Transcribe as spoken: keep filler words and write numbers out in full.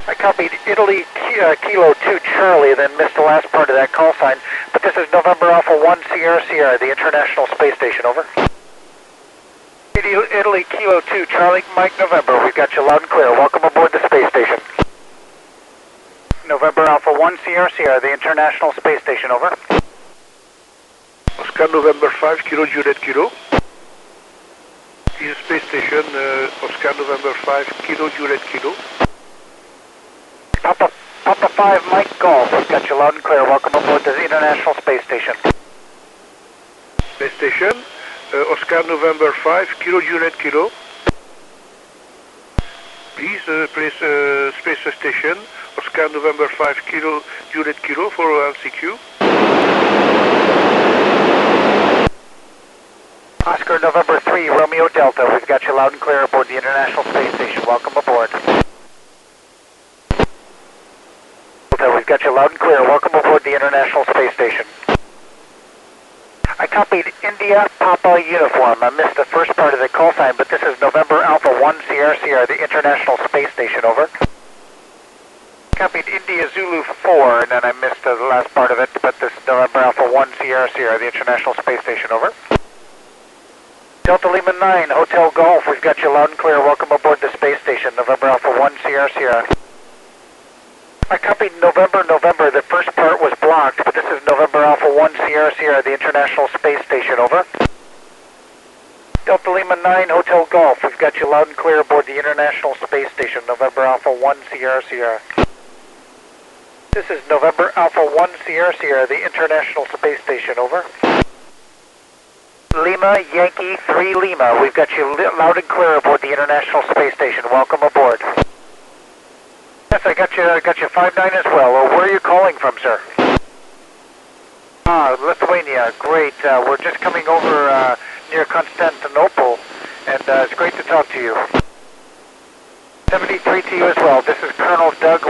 I copied Italy uh, Kilo two Charlie, then missed the last part of that call sign. But this is November Alpha one Sierra Sierra, the International Space Station, over. Italy Kilo two Charlie, Mike November, we've got you loud and clear. Welcome aboard the space station. November Alpha one Sierra Sierra, the International Space Station, over. Oscar November five Kilo Juliet Kilo. This is space station, uh, Oscar November five Kilo Juliet Kilo. Papa, Papa five Mike Golf, we've got you loud and clear. Welcome aboard the International Space Station. Space station, uh, Oscar November five Kilo Juliet Kilo. Please uh, place uh, space station, Oscar November five Kilo Juliet Kilo for L C Q. Oscar November three Romeo Delta, we've got you loud and clear aboard the International Space Station. Welcome aboard. Delta, we've got you loud and clear. Welcome aboard the International Space Station. I copied India Papa Uniform. I missed the first part of the call sign, but this is November Alpha one Sierra Sierra, the International Space Station, over. Copied India Zulu four, and then I missed the last part of it, but this is November Alpha one Sierra Sierra, the International Space Station, over. Delta Lima nine, Hotel Golf, we've got you loud and clear. Welcome aboard the space station, November Alpha one Sierra Sierra. I copied November November, the first part was blocked, but this is November Alpha one Sierra Sierra, the International Space Station, over. Delta Lima nine, Hotel Golf, we've got you loud and clear aboard the International Space Station, November Alpha one Sierra Sierra. This is November Alpha one Sierra Sierra, the International Space Station, over. Lima Yankee three Lima, we've got you loud and clear aboard the International Space Station. Welcome aboard. Yes, I got you, I got you five nine as well. Uh, where are you calling from, sir? Ah, Lithuania, great. Uh, we're just coming over uh, near Constantinople, and uh, it's great to talk to you. seventy-three to you as well. This is Colonel Doug